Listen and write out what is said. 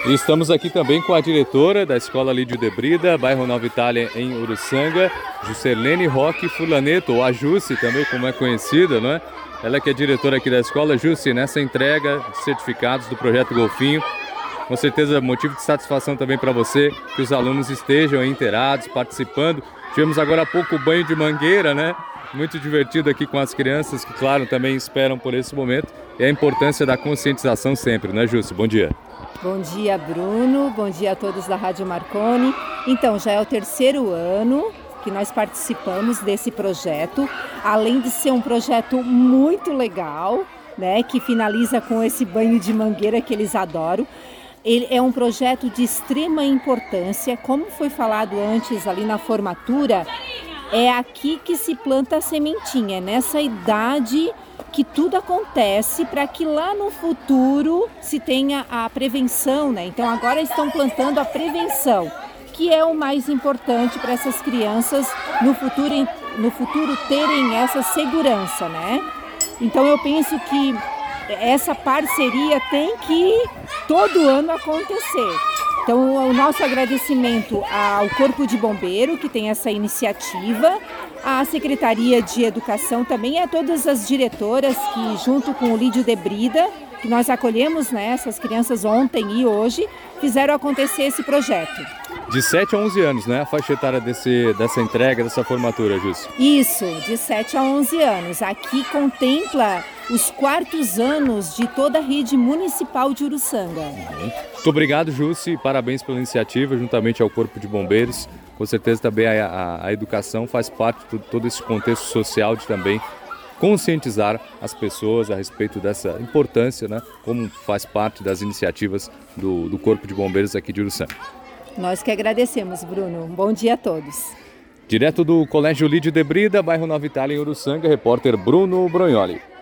E estamos aqui também com a diretora da Escola Lídio de Brida, bairro Nova Itália, em Uruçanga, Juscelene Roque Fulaneto, ou a Jussi também, como é conhecida, não é? Ela que é diretora aqui da escola. Jussi, nessa entrega de certificados do Projeto Golfinho, com certeza motivo de satisfação também para você, que os alunos estejam aí inteirados, participando. Tivemos agora há pouco o banho de mangueira, né? Muito divertido aqui com as crianças, que claro, também esperam por esse momento. E a importância da conscientização sempre, né, Jussi? Bom dia. Bom dia, Bruno. Bom dia a todos da Rádio Marconi. Então, já é o terceiro ano que nós participamos desse projeto, além de ser um projeto muito legal, né, que finaliza com esse banho de mangueira que eles adoram. Ele é um projeto de extrema importância, como foi falado antes ali na formatura, é aqui que se planta a sementinha, é nessa idade que tudo acontece para que lá no futuro se tenha a prevenção, né? Então agora estão plantando a prevenção, que é o mais importante para essas crianças no futuro terem essa segurança, né? Então eu penso que essa parceria tem que todo ano acontecer. Então o nosso agradecimento ao Corpo de Bombeiro, que tem essa iniciativa, à Secretaria de Educação também, a todas as diretoras que, junto com o Lídio de Brida, que nós acolhemos, né, essas crianças ontem e hoje, fizeram acontecer esse projeto. De 7 a 11 anos, né? A faixa etária dessa entrega, dessa formatura, Jussi? Isso, de 7 a 11 anos. Aqui contempla os quartos anos de toda a rede municipal de Uruçanga. Muito obrigado, Jussi. Parabéns pela iniciativa, juntamente ao Corpo de Bombeiros. Com certeza também a educação faz parte de todo esse contexto social de também conscientizar as pessoas a respeito dessa importância, né? Como faz parte das iniciativas do Corpo de Bombeiros aqui de Uruçanga. Nós que agradecemos, Bruno. Um bom dia a todos. Direto do Colégio Lídio de Brida, bairro Nova Itália, em Uruçanga, repórter Bruno Brognoli.